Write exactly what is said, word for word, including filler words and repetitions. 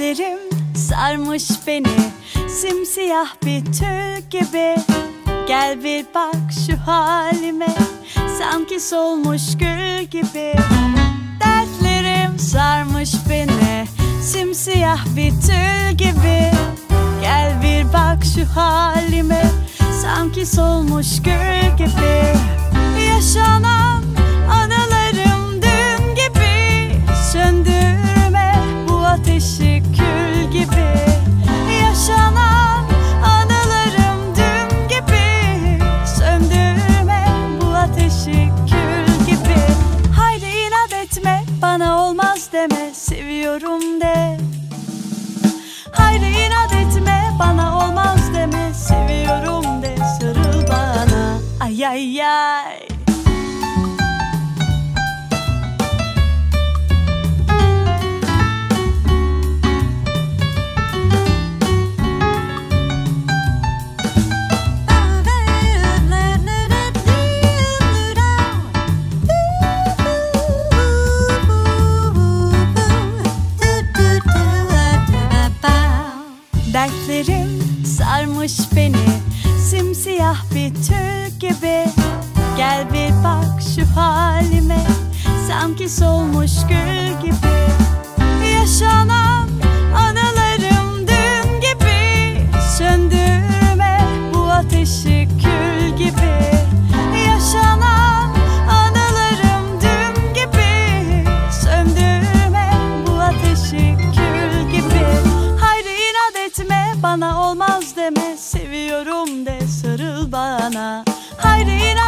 Dertlerim sarmış beni, simsiyah bir tül gibi. Gel bir bak şu halime, sanki solmuş gül gibi. Dertlerim sarmış beni, simsiyah bir tül gibi. Gel bir bak şu halime, sanki solmuş gül gibi. Yaşanan anılarım dün gibi, söndürme bu ateşi kül gibi. Yaşanan anılarım dün gibi, söndürme bu ateşi kül gibi. Haydi inat etme, bana olmaz deme, seviyorum de. Haydi inat etme, bana olmaz deme, seviyorum de. Sarıl bana, ay ay ay. Dertlerim sarmış beni, simsiyah bir tül gibi. Gel bir bak şu halime, sanki solmuş gül gibi. Yaşanan anılarım dün gibi, söndürme bu ateşi kül gibi. Yaşanan anılarım dün gibi, söndürme bu ateşi kül gibi. Haydi inat etme, bana olmaz deme, seviyorum de. Sarıl bana, haydi inat